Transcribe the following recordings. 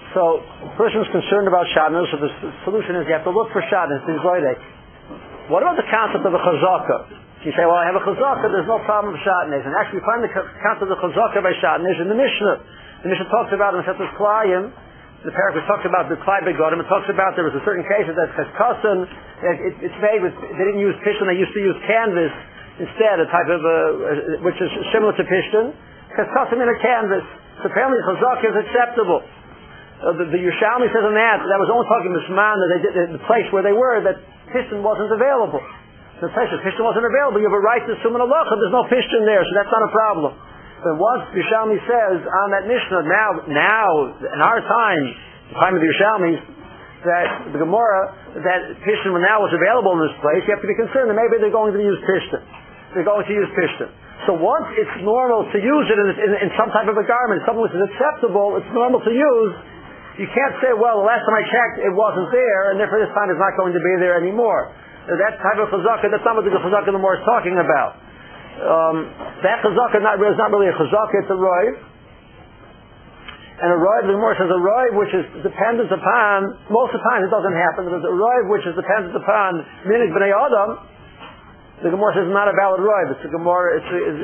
So, the person is concerned about shadnus, so the solution is you have to look for shadnus, these loydek. What about the concept of a chazaka? You say, well, I have a chazaka, there's no problem with shadnus. And actually, you find the concept of chazaka by shadnus in the Mishnah. The Mishnah talks about in Masechtas Klayim, the paragraph talks about the Klai Begodim, it talks about there was a certain case that Cheskassan, it's made with, they didn't use pishtan, they used to use canvas instead, a type of, which is similar to pishtan. Cheskassan in a canvas. So apparently chazaka is acceptable. The Yerushalmi says on that was only talking Mishman, that they did, the place where they were, that pishtan wasn't available. The place where pishtan wasn't available, you have a right to assume an halacha, there's no pishtan there, so that's not a problem. But once Yerushalmi says on that Mishnah, now, in our time, the time of the Yerushalmis, that the Gemara, that pishtan now was available in this place, you have to be concerned that maybe they're going to use pishtan. They're going to use pishtan. So once it's normal to use it in some type of a garment, something which is acceptable, it's normal to use, you can't say, well, the last time I checked, it wasn't there, and therefore this time it's not going to be there anymore. That type of chazaka, that's not what the chazaka the Gemara is talking about. That chazaka is not really a chazaka, it's a roiv. And a roiv, the Gemara says a roiv which is dependent upon, most of the time it doesn't happen, but a roiv which is dependent upon minig b'nei adam, the Gemara says it's not a valid roiv. It's a Gemara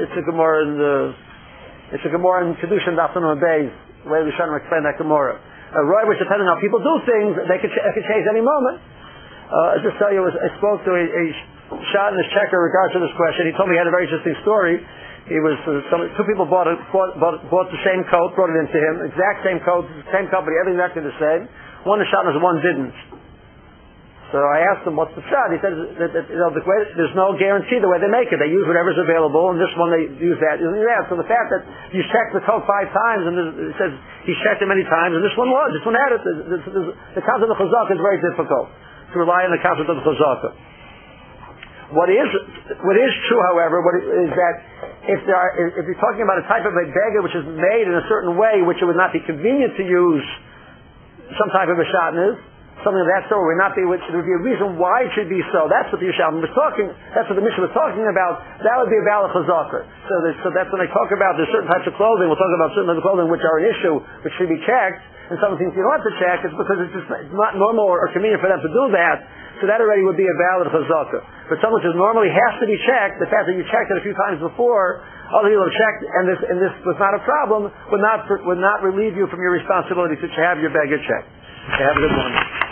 in Kedushin Daf Nun Beis, the way we should explain that Gemara. A roiv which depending on how people do things, they could change any moment. I'll just tell you, I spoke to a Shadnus checker in regards to this question. He told me he had a very interesting story. He was two people bought the same coat, brought it into him, exact same coat, same company, everything exactly the same. One is Shadnus, one didn't. So I asked him, what's the shot? He said that there's no guarantee the way they make it. They use whatever's available, and this one they use that. So the fact that you checked the coat 5 times, and it says he checked it many times, and this one had it. The concept of the chazaka is very difficult to rely on the concept of the chazaka. What is true, however, is that if you're talking about a type of a beggar which is made in a certain way, which it would not be convenient to use some type of a shadnus, something of that sort would not be, which there would be a reason why it should be so. That's what the Yerushalmi was talking. That's what the Mishnah was talking about. That would be a valid chazaka. So that's when they talk about there's certain types of clothing. We'll talk about certain types of clothing which are an issue, which should be checked, and some things you don't have to check. It's because it's not normal or convenient for them to do that. So that already would be a valid chazaka. But something which normally has to be checked, the fact that you checked it a few times before, other people have checked, and this was not a problem, would not relieve you from your responsibility to have your beggar checked. Have a good morning.